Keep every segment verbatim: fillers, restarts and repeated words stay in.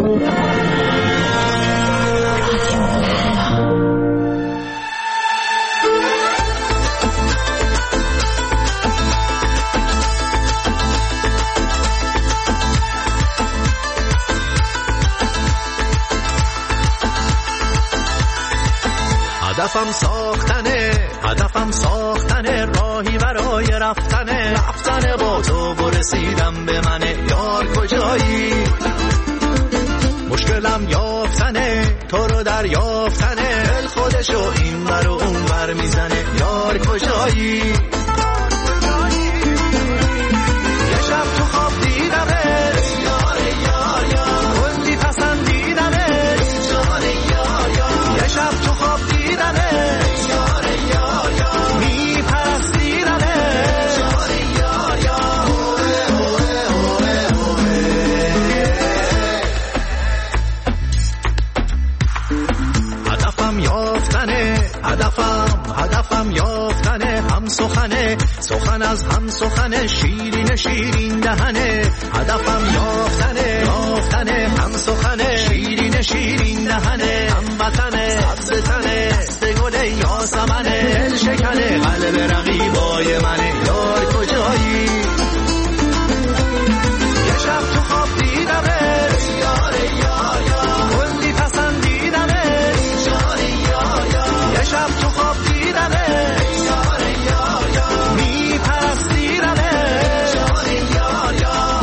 هدفم ساختنه، هدفم ساختنه، راهی برای رفتنه، رفتنه با تو برسیدم به منه. یار کجایی؟ مشکلم یافتنه، تو رو در یافتنه، دل خودشو این ور و اون ور میزنه. یار کجایی؟ یه شب تو خواب دیدمت، یار یار یار، کلی پسندیدمت، یار یار یار. یه شب تو خواب دیدمت، یار یار یار، میپرستیدمت، یار یار یار. هدفم یافتنه، هدفم هدفم یافتنه، هم سخنه، سخن از هم سخنه، شیرین شیرین دهنه. هدفم یافتنه، یافتنه، هم سخنه، شیرین شیرین دهنه، هم وطنه، سبز تنه، دست گل یاسمنه، دل شکنه، قلب رقیبای منه. یار کجایی؟ یه شب تو خواب دیدمت، یار یار یار، کلی پسندیدمت، یار یار یار. یه شب تو خواب دیدمت، یار یار یار، میپرستیدمت، یار یار یار.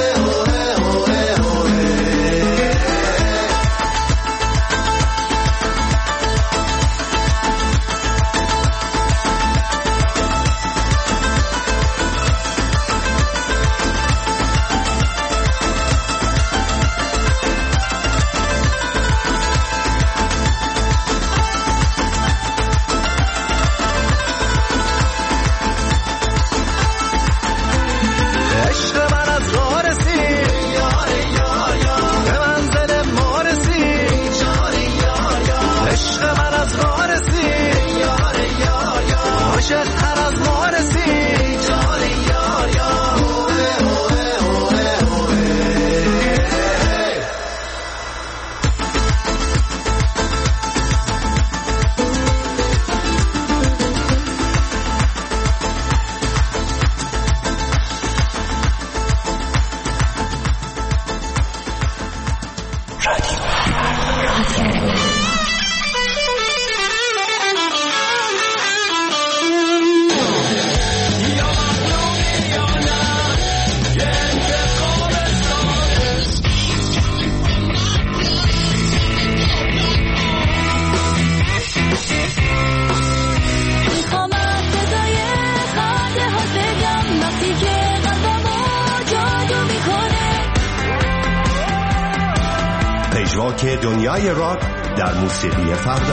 که دنیای راک در موسیقی فردا.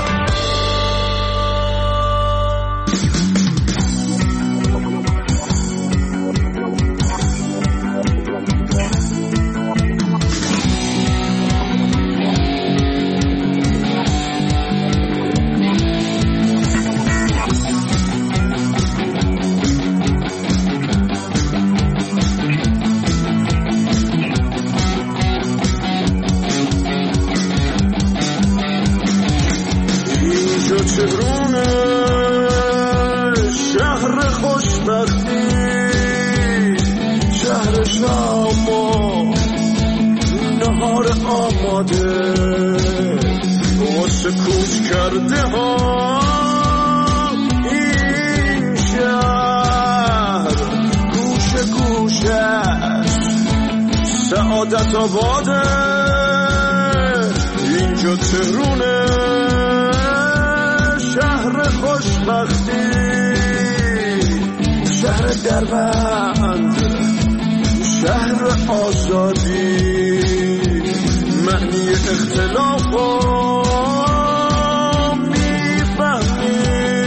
سعادت آباده اینجا تهرونه، شهر خوشبختی، شهر دربند، شهر آزادی. معنی اختلاف میفهمی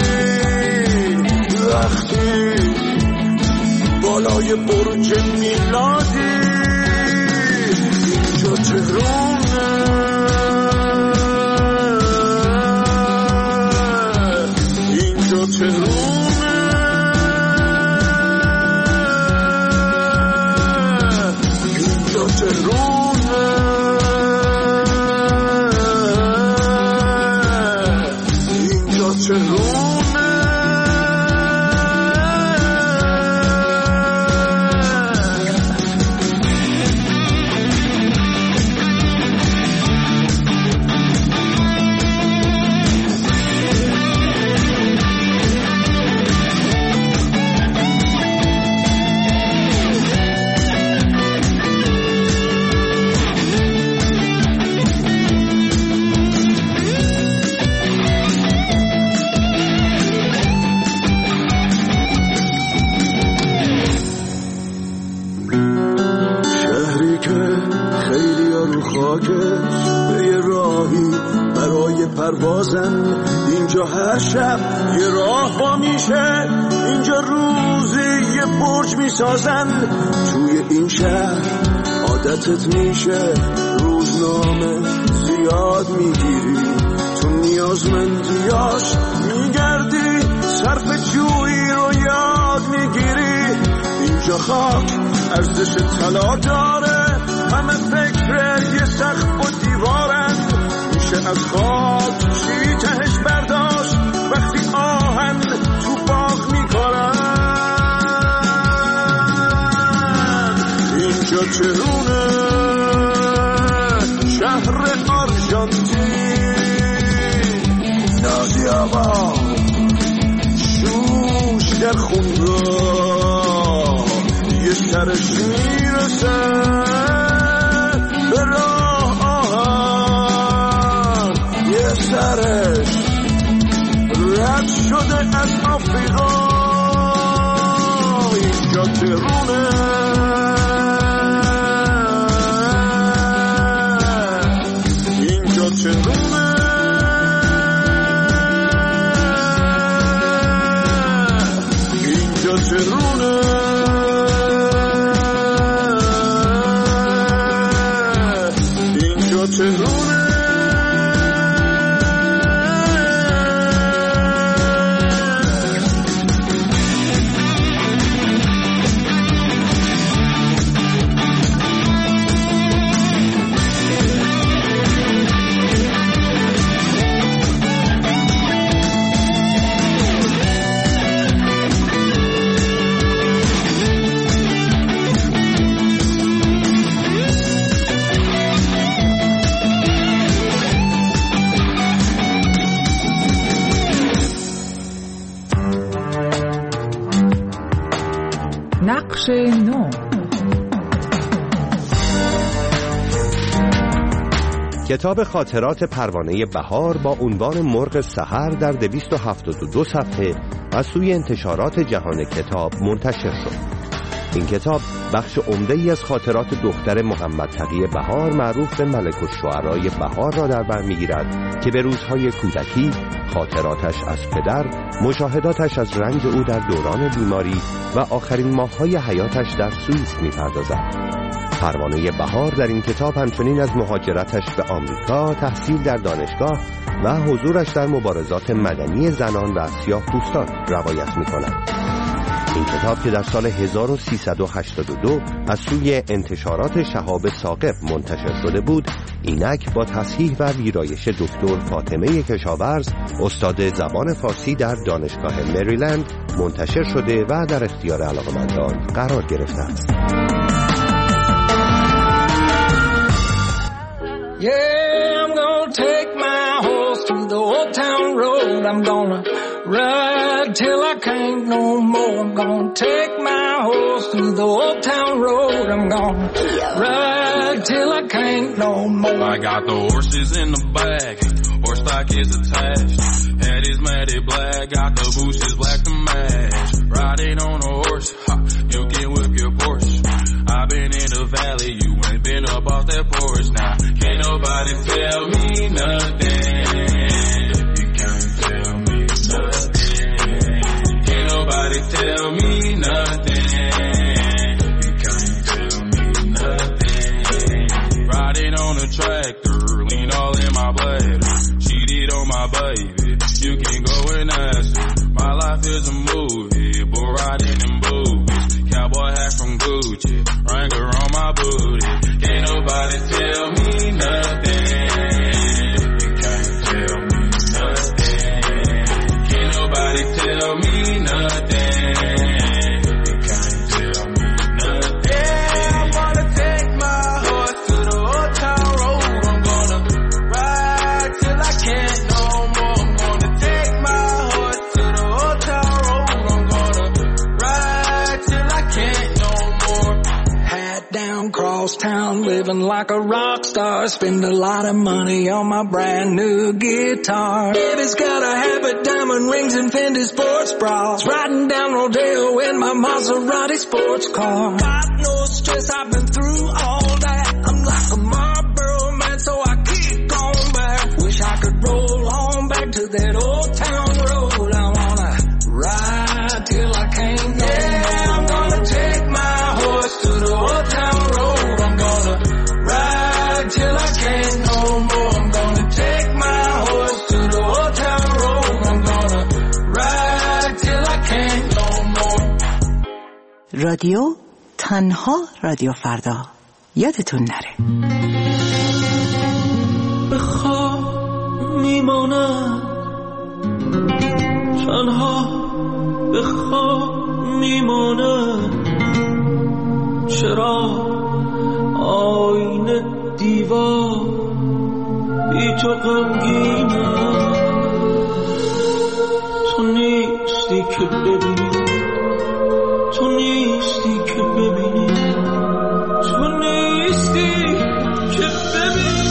وقتی بالای برج میلادی اینجا تهرونه، اینجا تهرونه، اینجا تهرونه. سربازن، اینجا هر شب یه راه وا میشه، اینجا روزی یه برج میسازن. توی این شهر عادتت میشه روزنامه زیاد میگیری، تو نیازمندیاش میگردی، صرف جویی رو یاد میگیری. اینجا خاک ارزش طلا داره، همه فکر یه سقف و دیوارن. میشه از خاک چی تهش برداشت وقتی آهن تو باغ میکنن. اینجا تهرونه، شهر آرژانتین. نازی آقا شوش در خونگاه یه سرش میرسه به راه آهن، یه سرش رد شده از آفریقا. اینجا تهرونه، اینجا تهرونه، اینجا تهرونه، اینجا تهرونه. نقش نو. کتاب خاطرات پروانه بهار با عنوان مرغ سحر در دویست و هفتاد و دو صفحه از سوی انتشارات جهان کتاب منتشر شد. این کتاب بخش عمده‌ای از خاطرات دختر محمد تقی بهار معروف به ملک الشعرای بهار را در بر می‌گیرد که به روزهای کودکی، خاطراتش از پدر، مشاهداتش از رنج او در دوران بیماری و آخرین ماه‌های حیاتش در سوئیس می‌پردازد. پروانه بهار در این کتاب همچنین از مهاجرتش به آمریکا، تحصیل در دانشگاه و حضورش در مبارزات مدنی زنان و سیاه‌پوستان روایت می‌کند. این کتاب که در سال هزار و سیصد و هشتاد و دو از سوی انتشارات شهاب ثاقب منتشر شده بود، اینک با تصحیح و ویرایش دکتر فاطمه کشاورز، استاد زبان فارسی در دانشگاه مریلند منتشر شده و در اختیار علاقه‌مندان قرار گرفته است. Yeah, I'm gonna take my horse to the old town road. I'm gonna ride till I can't no more. I'm gonna take my horse to the old town road. I'm gonna ride till I can't no more. I got the horses in the back, horse stock is attached. Head is matted black, got the bushes black to match. Riding on a horse, ha, you can whip your Porsche. I've been in the valley, you ain't been up off that porch. Now, can't nobody tell me nothing. You can't tell me nothing. Can't nobody tell me nothing. You can't tell me nothing. Riding on a tractor, lean all in my bladder. Cheated on my baby, you can go and ask her. My life is a movie, bull riding in boobies. Cowboy hat from Gucci, Wrangler on my booty. Can't nobody tell me nothing. You can't tell me nothing. Can't nobody tell me nothing. You can't tell me nothing. Yeah, I'm gonna take my horse to the old town road. I'm gonna ride till I can't no more. I'm gonna take my horse to the old town road. I'm gonna ride till I can't no more. Hat down, cross town, living like a rock star. Spend a lot of money on my brand new guitar. Baby's got a habit, diamond rings and Fendi sports bras. Riding down Rodeo in my Maserati sports car. Got no stress, I've been through all that. I'm like a Marlboro man, so I keep going back. Wish I could roll on رادیو تنها رادیو فردا یادتون نره. بخواب میمانم تنها، بخواب میمانم، چرا آینه دیوار بی تو غمگینم، تو نیستی که ببینی، تو نیستی که ببینی، تو نیستی که ببینی.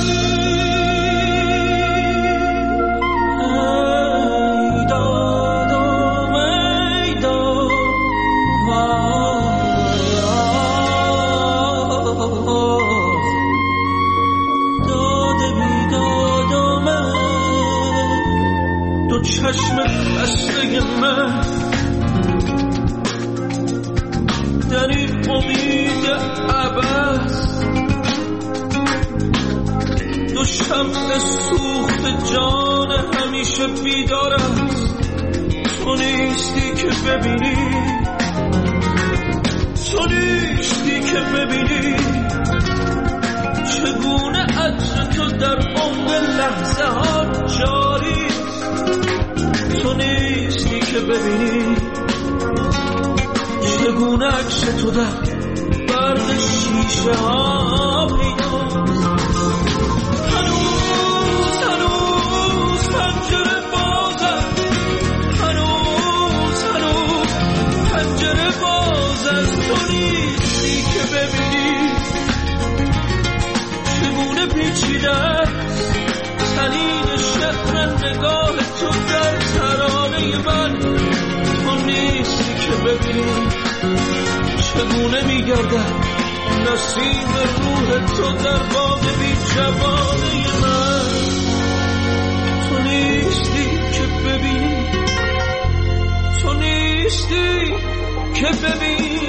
ای دادم ای دادم داده بی دادم دو چشم خسته من در این امید عباس، دو شمع سوخت جان همیشه بیدار است، تو نیستی که ببینی، تو نیستی که ببینی چگونه عطر تو در عمق لحظه ها جاری، تو نیستی که ببینی چگونه عکس تو در برق شیشه ها پیداست. هنوز هنوز پنجره بازم، هنوز هنوز پنجره باز است، تو نیستی که ببینی چگونه پیچیده است طنین شعر نگاه تو در ترانه من، تو نیستی که ببینی چگونه میگردد نسیم روح تو در باغ بی جوانه من، تو نیستی که ببینی، تو نیستی که ببینی.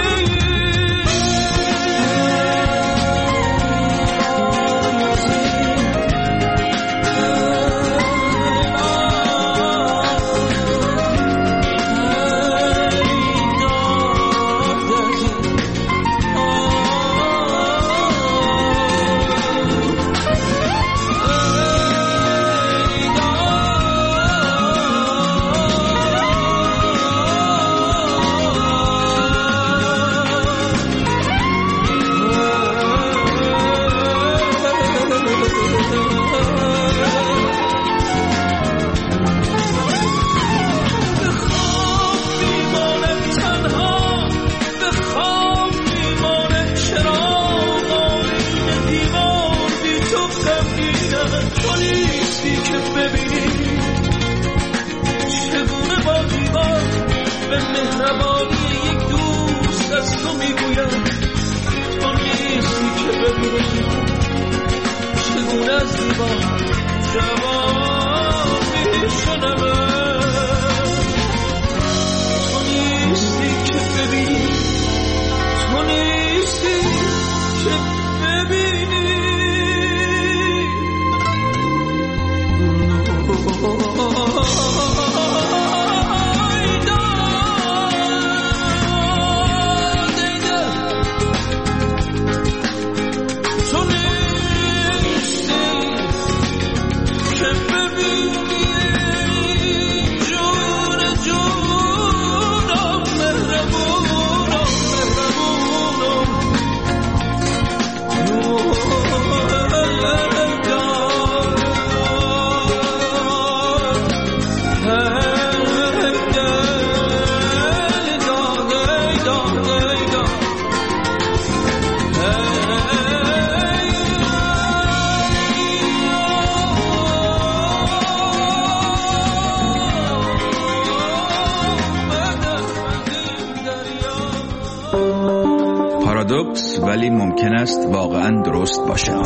پارادوکس ولی ممکن است واقعا درست باشد.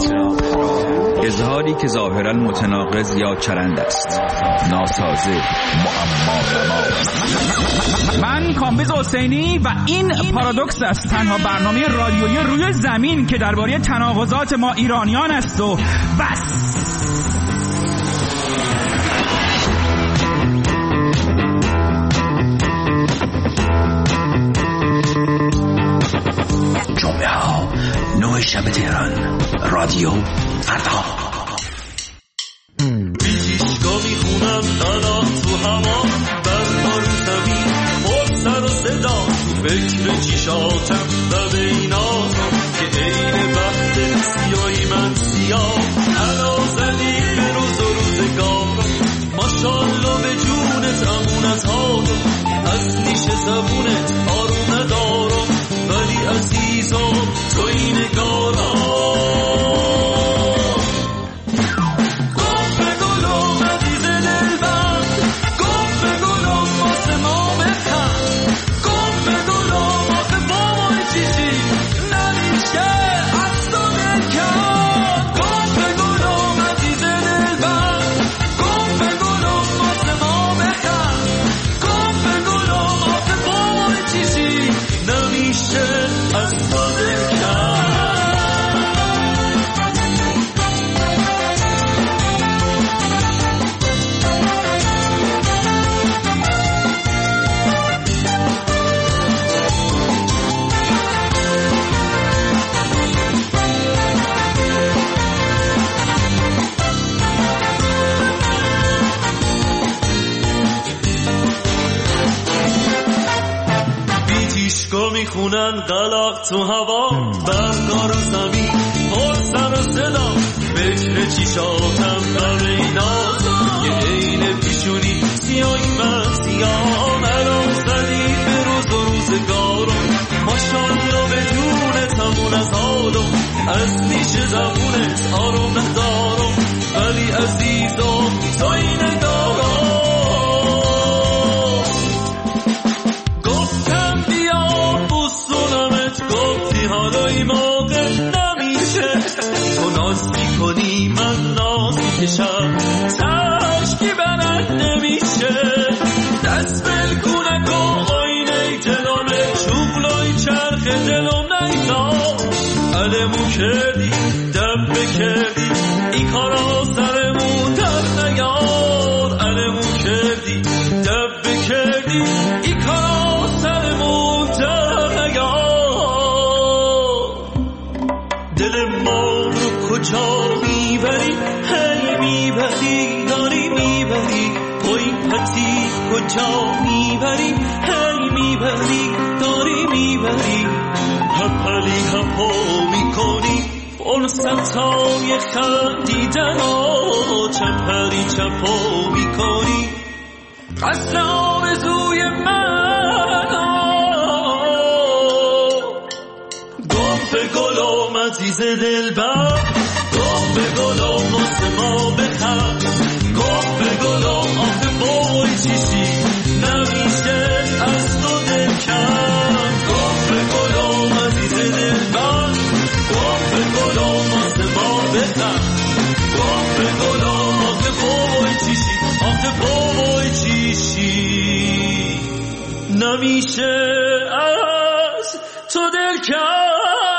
اظهاری که ظاهرا متناقض یا چرند است، ناسازه، معما من کامبیز حسینی و این پارادوکس است، تنها برنامه رادیویی روی زمین که درباره تناقضات ما ایرانیان است و بس. هفت‌های شب تهران. رادیو فردا. بیتیشگاه میخونم دلم تو هوا، برها رو زمین پر سر و صدا، فکر چیشاتم و بیناتم که عین وقت سیاهی من سیاه. علا زدی به روز و روزگارم، ماشالله به جونت امونت هارم، از نیش زبونت آروم ندارم، ولی عزیزم تو این نگارم. میخونن قلق تو هوا، برگار و زمین پر سر و صدا، فکر چیشاتم در ایناتم یه عین پیشونی سیاهی من سیاه. الان زدی به روز و روزگارم، ماشالله به جونت همون از حالم، از نیش زبونت آروم ندارم، ولی عزیزم تو این نگارم. حالای موقع نمیشه تو ناز میکنی من ناز میکشم، تشکی برد نمیشه، دست بلکونه کن آینه دلمه، شغلای چرخ دلم نیتا، علمو کردی دب بکردی این کارا سرمون در نیار، علمو کردی دب بکردی این کارا سرمون در نیار. دل ما رو کجا میبری، هی میبری داری میبری، پای پتی کجا میبری، هی میبری داری میبری، هپلی هپو میکنی فرصتای خندیدن ها، چپری چپو میکنی قصر آرزوی من ها. گم به گلم عزیز دلبر، گم به گلم واسه ما بخند، گم به گلم آخه بای چیشی نمیشه از تو دل کند، گم به گلم عزیز دلبر، گم به گلم واسه ما بخند، گم به گلم آخه بای چیشی، آخه بای چیشی نمیشه از تو دل کند.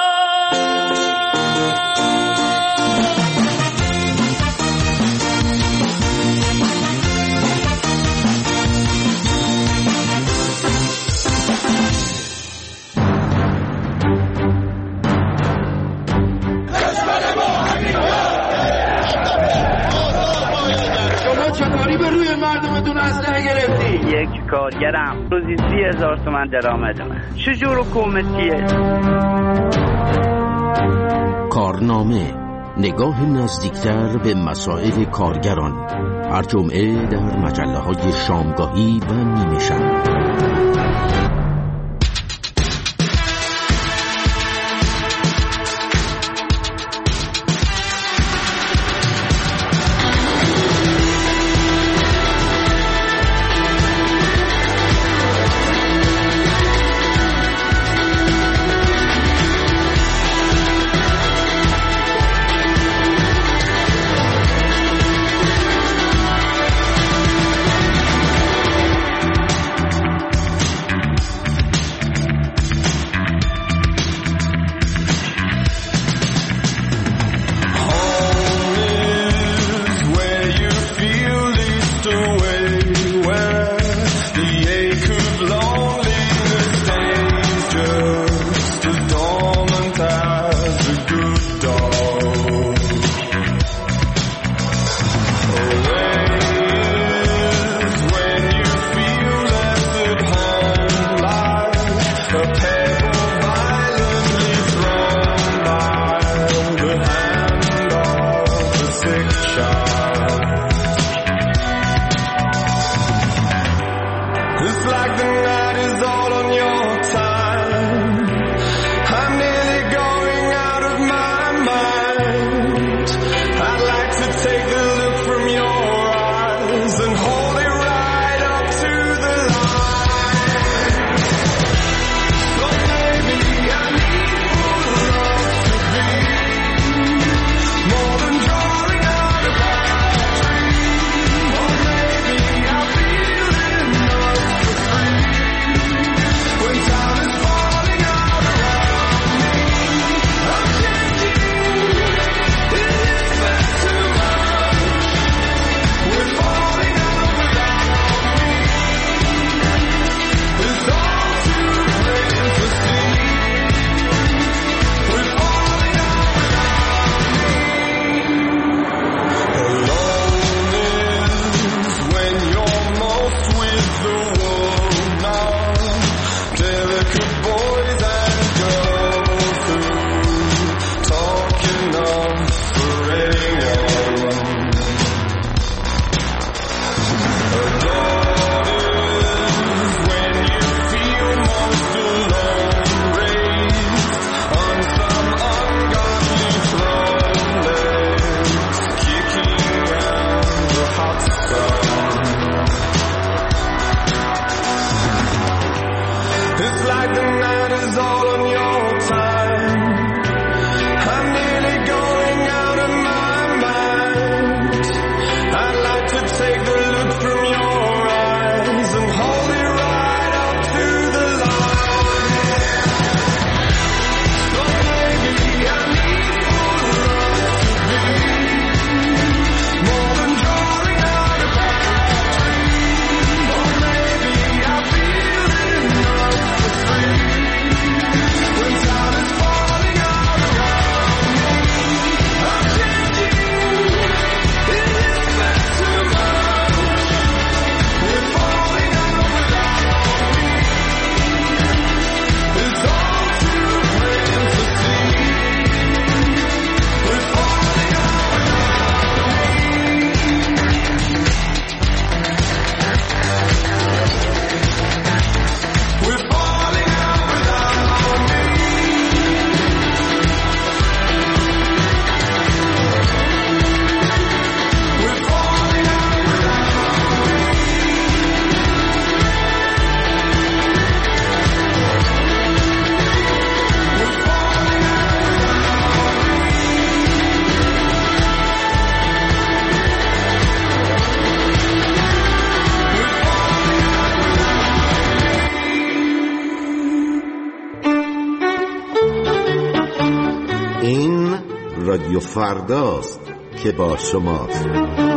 چطوری به روی مردمتون اسلحه گرفتی؟ یک کارگرم روزی سی هزار تومن درآمد من، چجور حکومتیه؟ کارنامه، نگاه نزدیکتر به مسائل کارگران، هر جمعه در مجله های شامگاهی و نیمه شب. رادیو فرداست که با شماست.